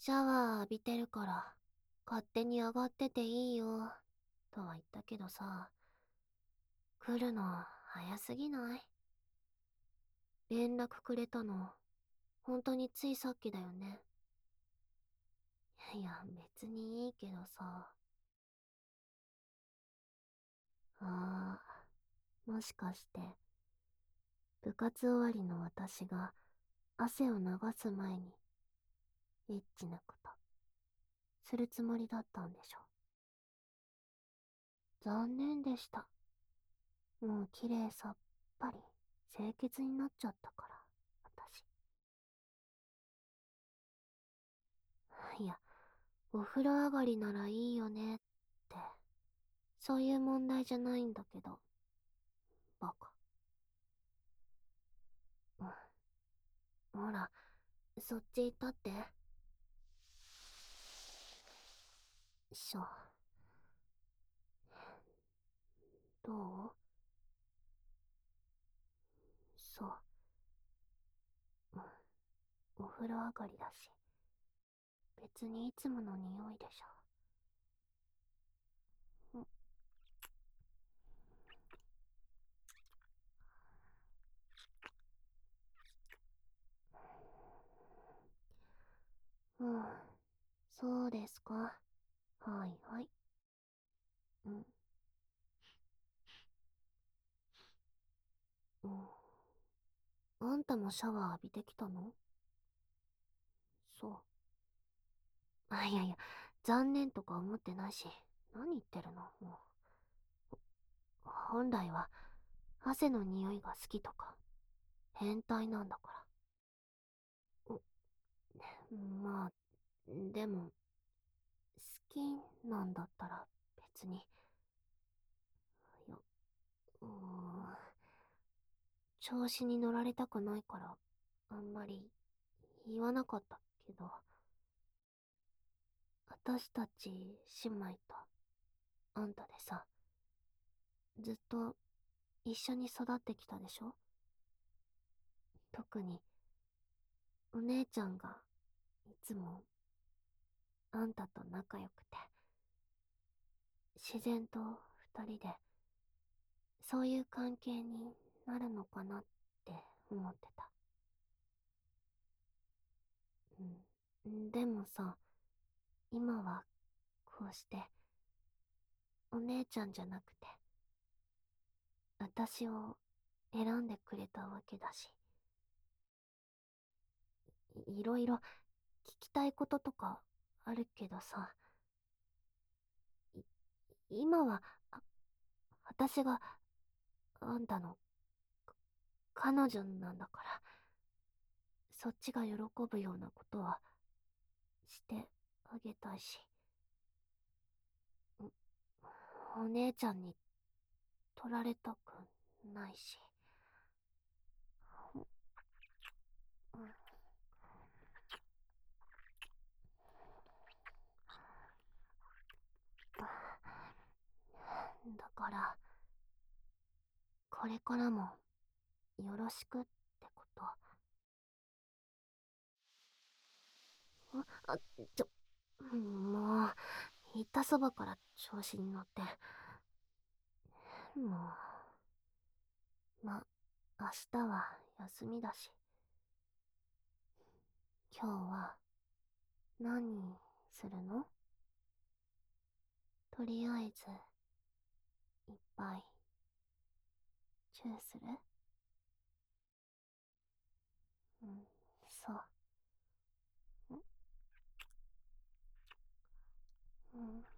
シャワー浴びてるから、勝手に上がってていいよ、とは言ったけどさ、来るの早すぎない？連絡くれたの、本当についさっきだよね。いや、別にいいけどさ。ああ、もしかして、部活終わりの私が汗を流す前に、エッチなこと、するつもりだったんでしょ。残念でした。もう綺麗さっぱり、清潔になっちゃったから、私。いや、お風呂上がりならいいよねって、そういう問題じゃないんだけど、バカ。うん。ほら、そっち行ったって。しょ。どう？そう。うん。お風呂上がりだし。別にいつもの匂いでしょ。うん。そうですか。はいはい。うん。うん。あんたもシャワー浴びてきたの？そう。あ、いやいや、残念とか思ってないし、何言ってるのもう。本来は、汗の匂いが好きとか、変態なんだから。まあ、でも、好きなんだったら別に。いや、うーん、調子に乗られたくないから、あんまり言わなかったけど、私たち姉妹とあんたでさ、ずっと一緒に育ってきたでしょ？特に、お姉ちゃんがいつもあんたと仲良くて、自然と二人で、そういう関係になるのかなって思ってた。うん。でもさ、今はこうして、お姉ちゃんじゃなくて、私を選んでくれたわけだし、いろいろ聞きたいこととかあるけどさ、い今は、あ私があんたの彼女なんだから、そっちが喜ぶようなことはしてあげたいし、お姉ちゃんに取られたくないし。うん。だから、これからもよろしくってこと。あ、もう、言ったそばから調子に乗って。も明日は休みだし。今日は何するの？とりあえず、いっぱい、チューする？うん、そう。うん。